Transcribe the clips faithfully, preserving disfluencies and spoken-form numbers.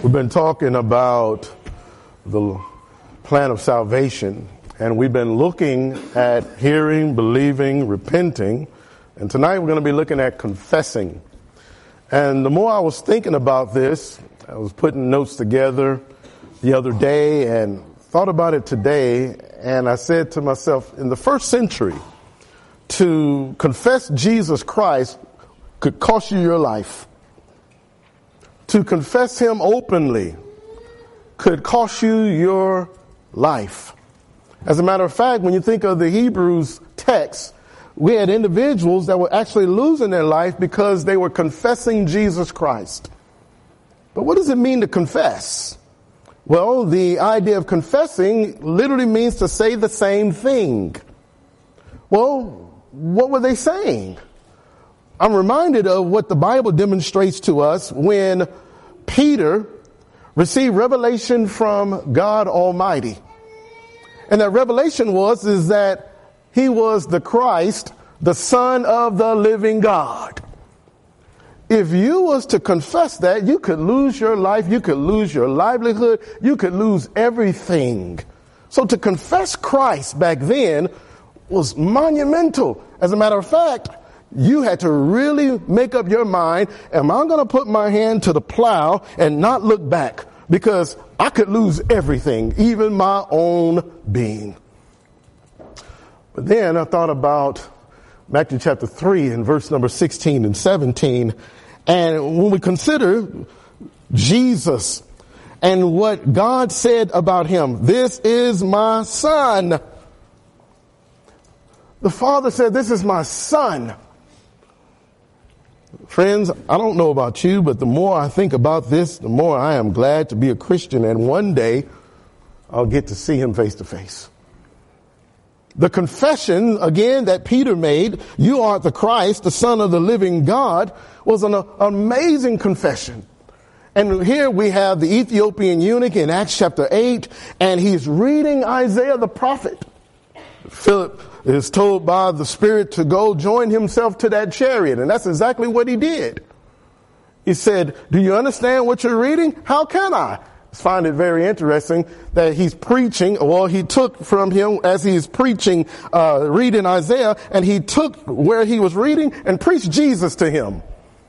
We've been talking about the plan of salvation, and we've been looking at hearing, believing, repenting, and tonight we're going to be looking at confessing. And the more I was thinking about this, I was putting notes together the other day and thought about it today, and I said to myself, in the first century, to confess Jesus Christ could cost you your life. To confess him openly could cost you your life. As a matter of fact, when you think of the Hebrews text, we had individuals that were actually losing their life because they were confessing Jesus Christ. But what does it mean to confess? Well, the idea of confessing literally means to say the same thing. Well, what were they saying? I'm reminded of what the Bible demonstrates to us when Peter received revelation from God Almighty. And that revelation was, is that he was the Christ, the Son of the living God. If you was to confess that, you could lose your life, you could lose your livelihood, you could lose everything. So to confess Christ back then was monumental. As a matter of fact, you had to really make up your mind, am I going to put my hand to the plow and not look back? Because I could lose everything, even my own being. But then I thought about Matthew chapter three and verse number sixteen and seventeen. And when we consider Jesus and what God said about him, this is my son. The Father said, this is my son. Friends, I don't know about you, but the more I think about this, the more I am glad to be a Christian. And one day I'll get to see him face to face. The confession, again, that Peter made, you are the Christ, the Son of the living God, was an amazing confession. And here we have the Ethiopian eunuch in Acts chapter eight, and he's reading Isaiah the prophet. Philip is told by the Spirit to go join himself to that chariot, and that's exactly what he did. He said, do you understand what you're reading? How can I? I find it very interesting that he's preaching, well, he took from him as he's preaching, uh, reading Isaiah, and he took where he was reading and preached Jesus to him.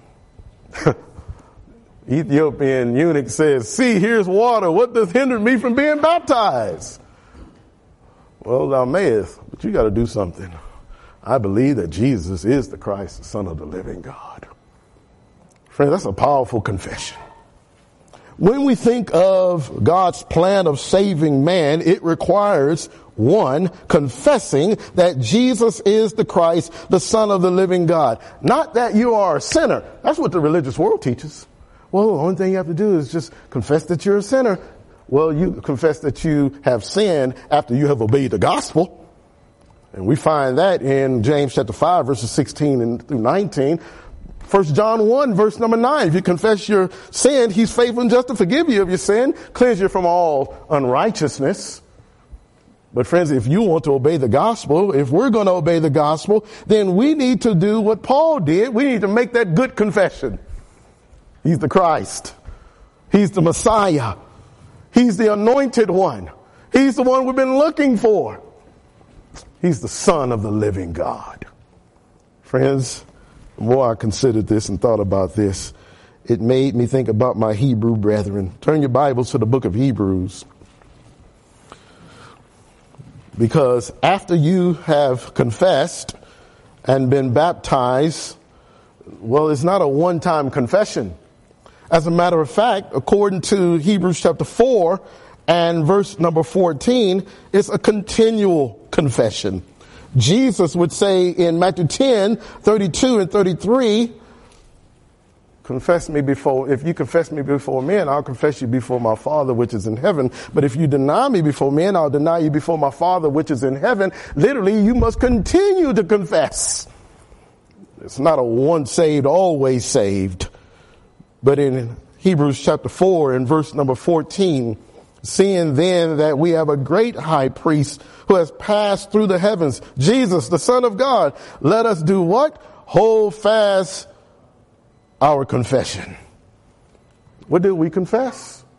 Ethiopian eunuch says, see, here's water. What does hinder me from being baptized? Well, thou mayest, but you got to do something. I believe that Jesus is the Christ, the Son of the living God. Friend, that's a powerful confession. When we think of God's plan of saving man, it requires, one, confessing that Jesus is the Christ, the Son of the living God. Not that you are a sinner. That's what the religious world teaches. Well, the only thing you have to do is just confess that you're a sinner. Well, you confess that you have sinned after you have obeyed the gospel. And we find that in James chapter five, verses sixteen and through nineteen. First John one, verse number nine. If you confess your sin, he's faithful and just to forgive you of your sin, cleanse you from all unrighteousness. But friends, if you want to obey the gospel, if we're going to obey the gospel, then we need to do what Paul did. We need to make that good confession. He's the Christ. He's the Messiah. He's the anointed one. He's the one we've been looking for. He's the Son of the living God. Friends, the more I considered this and thought about this, it made me think about my Hebrew brethren. Turn your Bibles to the book of Hebrews. Because after you have confessed and been baptized, well, it's not a one-time confession. As a matter of fact, according to Hebrews chapter four and verse number fourteen, it's a continual confession. Jesus would say in Matthew ten, thirty-two and thirty-three, confess me before, if you confess me before men, I'll confess you before my Father which is in heaven. But if you deny me before men, I'll deny you before my Father which is in heaven. Literally, you must continue to confess. It's not a once saved, always saved. But in Hebrews chapter four and verse number fourteen, seeing then that we have a great high priest who has passed through the heavens, Jesus, the Son of God, let us do what? Hold fast our confession. What did we confess?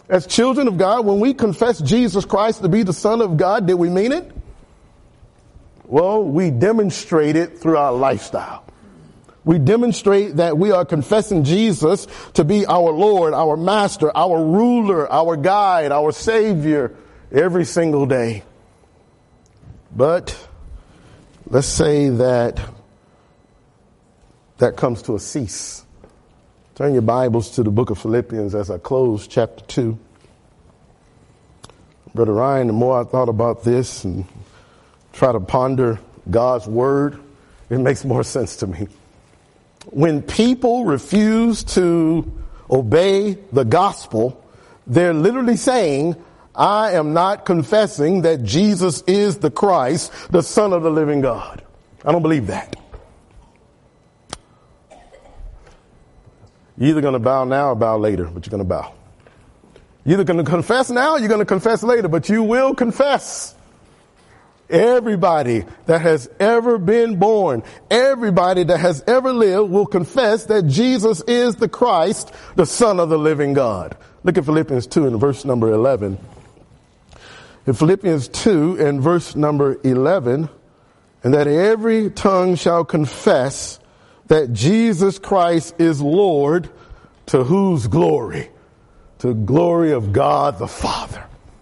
As children of God, when we confess Jesus Christ to be the Son of God, did we mean it? Well, we demonstrate it through our lifestyle. We demonstrate that we are confessing Jesus to be our Lord, our Master, our ruler, our guide, our Savior every single day. But let's say that that comes to a cease. Turn your Bibles to the book of Philippians as I close chapter two. Brother Ryan, the more I thought about this and try to ponder God's word, it makes more sense to me. When people refuse to obey the gospel, they're literally saying, I am not confessing that Jesus is the Christ, the Son of the living God. I don't believe that. You're either going to bow now or bow later, but you're going to bow. You're either going to confess now or you're going to confess later, but you will confess. Everybody that has ever been born, everybody that has ever lived will confess that Jesus is the Christ, the Son of the living God. Look at Philippians two and verse number eleven. In Philippians two and verse number eleven, and that every tongue shall confess that Jesus Christ is Lord, to whose glory? To the glory of God the Father.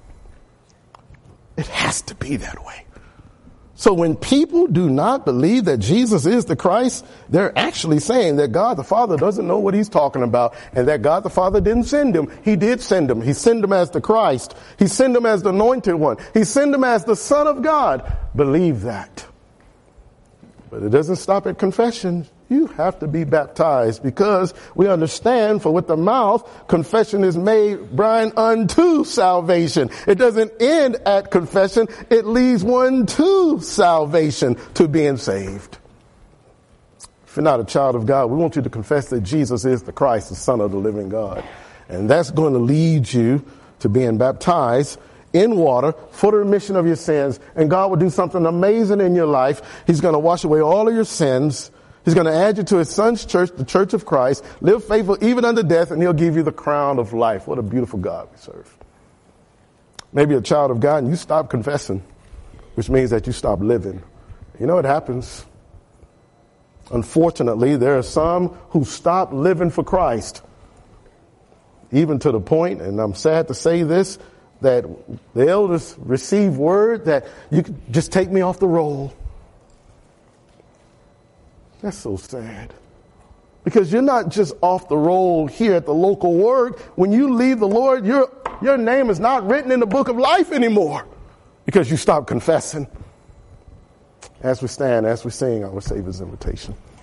It has to be that way. So when people do not believe that Jesus is the Christ, they're actually saying that God the Father doesn't know what he's talking about and that God the Father didn't send him. He did send him. He sent him as the Christ. He sent him as the anointed one. He sent him as the Son of God. Believe that. But it doesn't stop at confession. You have to be baptized because we understand for with the mouth, confession is made, Brian, unto salvation. It doesn't end at confession. It leads one to salvation, to being saved. If you're not a child of God, we want you to confess that Jesus is the Christ, the Son of the living God. And that's going to lead you to being baptized in water for the remission of your sins. And God will do something amazing in your life. He's going to wash away all of your sins. He's going to add you to his son's church, the church of Christ, live faithful even unto death, and he'll give you the crown of life. What a beautiful God we serve. Maybe a child of God and you stop confessing, which means that you stop living. You know what happens? Unfortunately, there are some who stop living for Christ, even to the point, and I'm sad to say this, that the elders receive word that you can just take me off the roll. That's so sad. Because you're not just off the roll here at the local word. When you leave the Lord, your, your name is not written in the book of life anymore because you stopped confessing. As we stand, as we sing our Savior's invitation.